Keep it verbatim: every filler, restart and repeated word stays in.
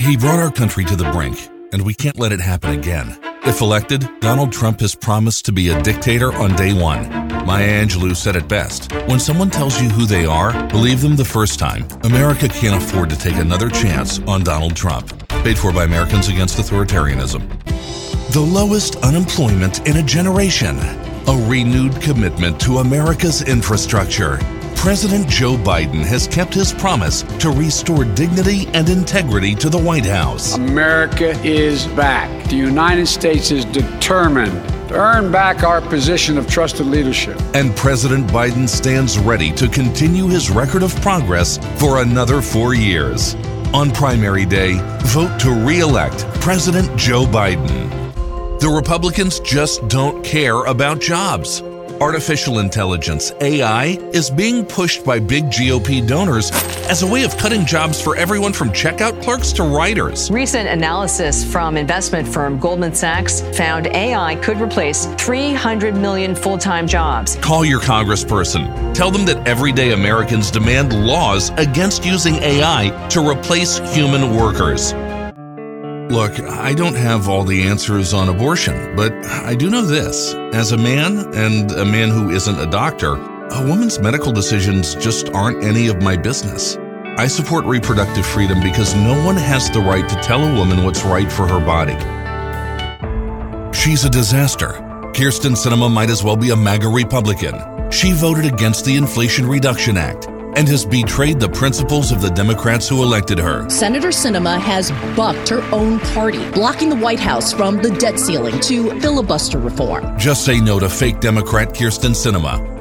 He brought our country to the brink, and we can't let it happen again. If elected, Donald Trump has promised to be a dictator on day one. Maya Angelou said it best. When someone tells you who they are, believe them the first time. America can't afford to take another chance on Donald Trump. Paid for by Americans Against Authoritarianism. The lowest unemployment in a generation. A renewed commitment to America's infrastructure. President Joe Biden has kept his promise to restore dignity and integrity to the White House. America is back. The United States is determined to earn back our position of trusted leadership. And President Biden stands ready to continue his record of progress for another four years. On primary day, vote to re-elect President Joe Biden. The Republicans just don't care about jobs. Artificial intelligence, A I, is being pushed by big G O P donors as a way of cutting jobs for everyone from checkout clerks to writers. Recent analysis from investment firm Goldman Sachs found A I could replace three hundred million full-time jobs. Call your congressperson. Tell them that everyday Americans demand laws against using A I to replace human workers. Look, I don't have all the answers on abortion, but I do know this. As a man, and a man who isn't a doctor, a woman's medical decisions just aren't any of my business. I support reproductive freedom because no one has the right to tell a woman what's right for her body. She's a disaster. Kyrsten Sinema might as well be a MAGA Republican. She voted against the Inflation Reduction Act and has betrayed the principles of the Democrats who elected her. Senator Sinema has bucked her own party, blocking the White House from the debt ceiling to filibuster reform. Just say no to fake Democrat Kyrsten Sinema.